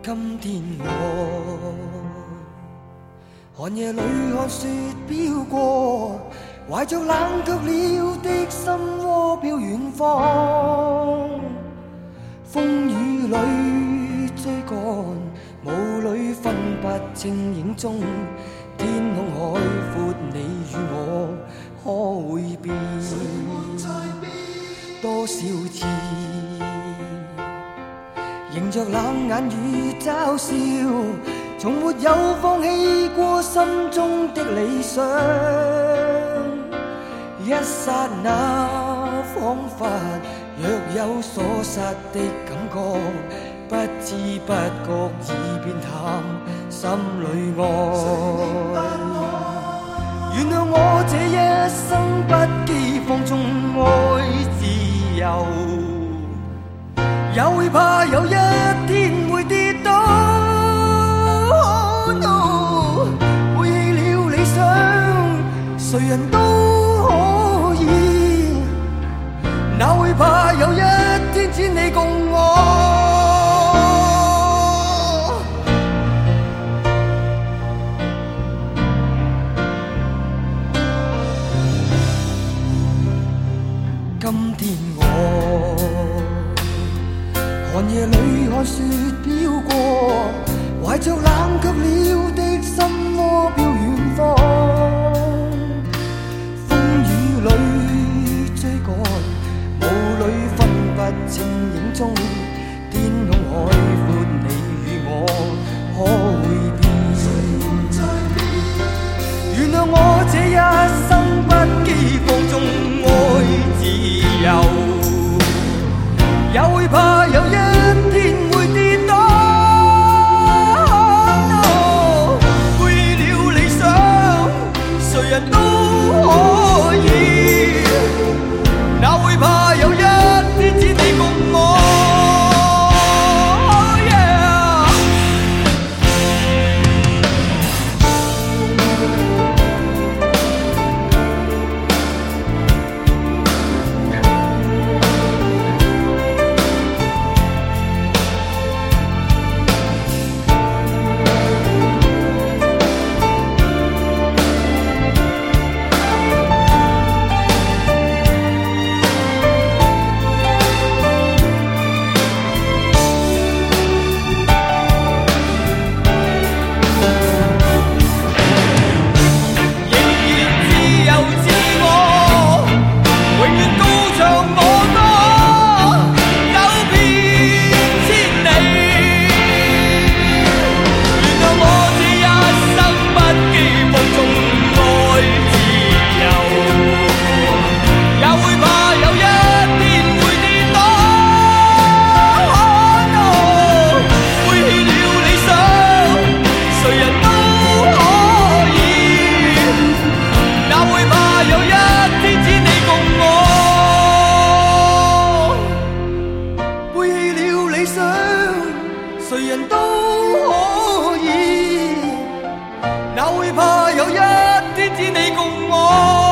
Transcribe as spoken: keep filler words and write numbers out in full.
今天我寒夜里看雪飘過，懷着冷卻了的心窩飄遠方。風雨裏追趕，霧裏分不清影蹤。天空海闊，你與我可會變？多少次迎着冷眼與嘲笑，從沒有放棄過心中的理想。一剎那彷彿若有所失的感覺，不知不覺已變淡心裏愛。原諒我這一生不羈放縱愛自由，也會怕有一天會跌倒。Oh no， 背棄了理想，誰人都可以，哪會怕有一天只你共我。今天我寒夜裏看雪飄過，懷着冷卻了的心窩飄遠方。風雨裏追趕，霧裏分不清影蹤。天空海闊，你與我可會變？原諒我這一生不羈放縱愛自由，也會怕有一天會跌倒。No， 背棄了理想，誰人都可以，哪會怕有一天只你共我。誰人都可以，哪會怕有一天只你共我。